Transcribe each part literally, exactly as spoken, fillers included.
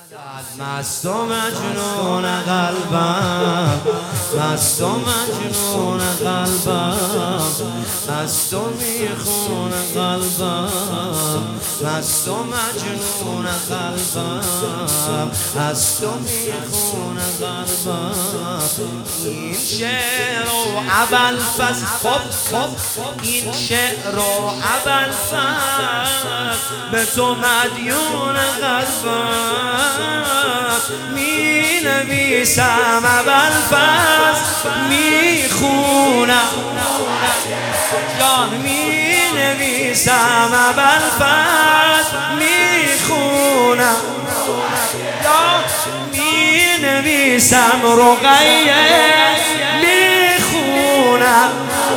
مست و مجنون قلبم، مست و مجنون قلبم، مست و میخونه قلبم، مست و مجنون قلبم، مست و میخونه قلبم. این شعر و ابوالفضل خب خب این شعر و ابوالفضل به تو مدیون قلبم می نویسم، ابوالفضل می خونم جان، می نویسم ابوالفضل می خونم یا می نویسم رقیه می خونم،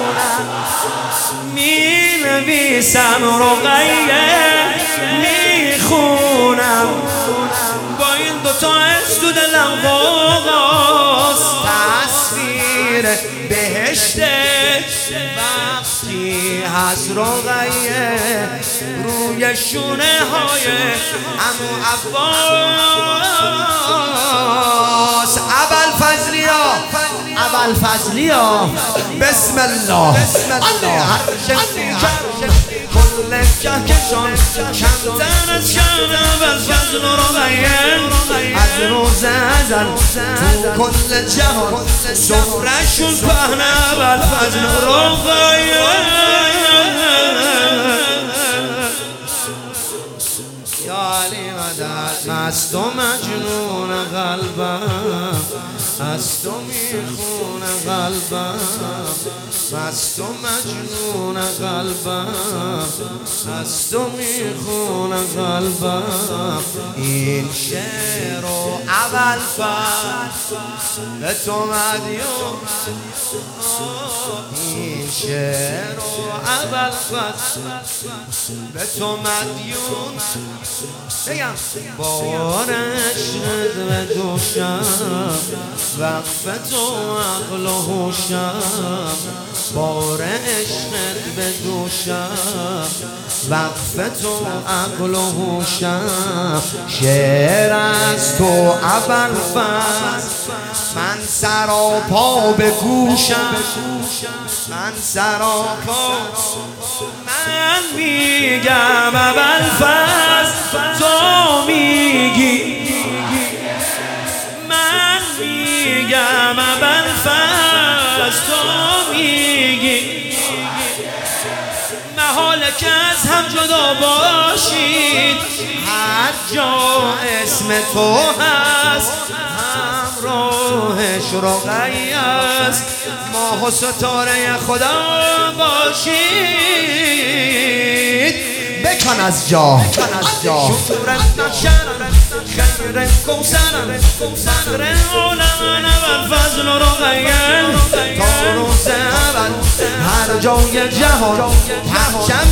می نویسم رقیه می خونم. با این دوتا از تو دلم واقعاست تصویر بهشته وقتی هست رقیه روی شونه های عمو عباس. ابوالفضلیا ابوالفضلیا بسم الله کل کهکشان کمتر از شان ابوالفضل رقیه از روز ازل تو کل جهان سفرشون پهن ابوالفضل رقیه. یا علی مدد مست و مجنون قلبم، مست و میخونه قلبم، مست و مجنون قلبم، مست و میخونه قلبم. این شعر و ابوالفضل به تو مدیون، این شعر و ابوالفضل به تو مدیون. بگم بار عشقت به دوشم وقفت و عقل و هوشم، بار عشقت به دوشم وقفت و عقل و هوشم. شعر از تو ابوالفضل من سراپا به گوشم، من سراپا من میگم ابوالفضل تو میگی، من میگم ابوالفضل تو میگی. محاله که از هم جدا باشید هر جا اسم تو هست همراهش رقیه است. ماه و ستاره خدا باشید. بکن از جا بکن از جا شکرم نشرم خیر کوسرم صدر عالم ابوالفضل رقیه تا روز اول هر جای جهان پرچم